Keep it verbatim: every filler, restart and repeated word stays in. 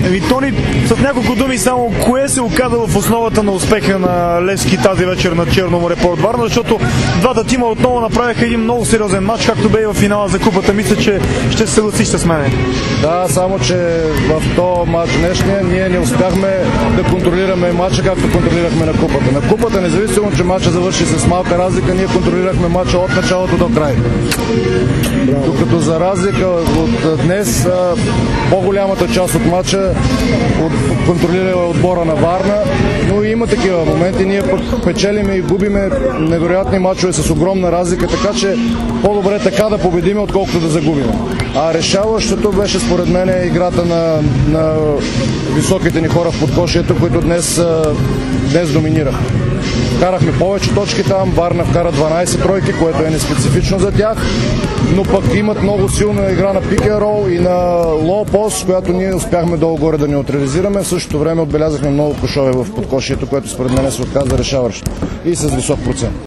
Еми, Тони, с няколко думи само, кое се оказало в основата на успеха на Левски тази вечер на Черно море Порт Варна, защото двата тима отново направиха един много сериозен матч, както бе и в финала за купата. Мисля, че ще се съгласиш с мен. Да, само че в този матч днешния ние не успяхме да контролираме матча, както контролирахме на купата. На купата, независимо, че матча завърши с малка разлика, ние контролирахме матча от началото до край. Докато за разлика от днес, по-голямата част от матча контролира отбора на Варна, но има такива моменти. Ние пък печелиме и губиме невероятни мачове с огромна разлика, така че по-добре така да победиме, отколкото да загубим. А решаващото беше според мен играта на, на високите ни хора в подкошието, които днес, днес доминираха. Вкарахме повече точки там, Варна вкара дванайсет тройки, което е неспецифично за тях, но пък имат много силна игра на пик н рол и на лоу пост, която ние успяхме долу-горе да неутрализираме. В същото време отбелязахме много кошове в подкошието, което според мен се отказа решаващо и с висок процент.